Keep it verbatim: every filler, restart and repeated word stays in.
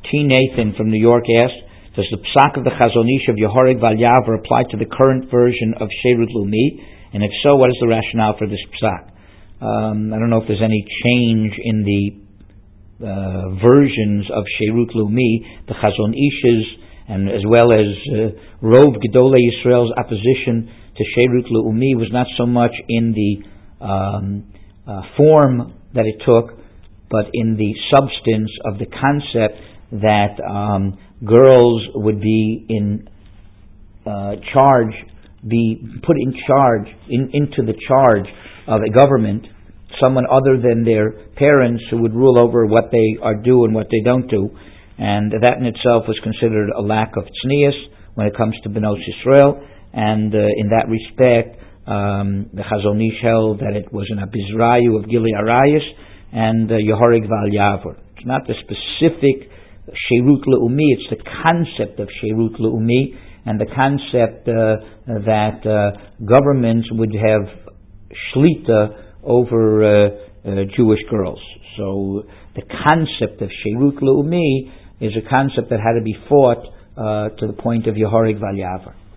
T. Nathan from New York asked, does the psak of the Chazon Ish of Yehorig Val Yaver apply to the current version of Sheirut Leumi? And if so, what is the rationale for this psak? Um, I don't know if there's any change in the uh, versions of Sheirut Leumi. The Chazon Ish's, and as well as uh, Rov Gedolei Yisrael's opposition to Sheirut Leumi was not so much in the um, uh, form that it took, but in the substance of the concept that um, girls would be in uh, charge, be put in charge, in, into the charge of a government, someone other than their parents who would rule over what they are do and what they don't do. And that in itself was considered a lack of tznius when it comes to Benos Yisrael. And uh, in that respect, um, the Chazon Ish held that it was an abizrayu of Gili Arayis and uh, Yehorig Val Yaver. It's not the specific Sheirut Leumi, it's the concept of Sheirut Leumi, and the concept uh, that uh, governments would have shlita over uh, uh, Jewish girls. So the concept of Sheirut Leumi is a concept that had to be fought uh, to the point of Yehorig Val Yaver.